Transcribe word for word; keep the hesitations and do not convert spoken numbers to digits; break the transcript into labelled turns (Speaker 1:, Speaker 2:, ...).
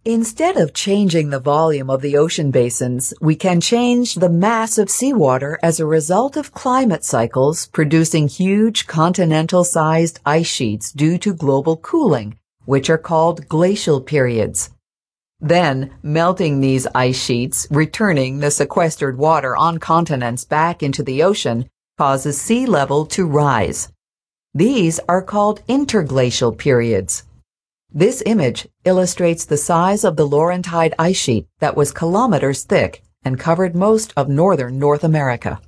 Speaker 1: Instead of changing the volume of the ocean basins, we can change the mass of seawater as a result of climate cycles producing huge continental-sized ice sheets due to global cooling, which are called glacial periods. Then, melting these ice sheets, returning the sequestered water on continents back into the ocean, causes sea level to rise. These are called interglacial periods. This image illustrates the size of the Laurentide ice sheet that was kilometers thick and covered most of northern North America.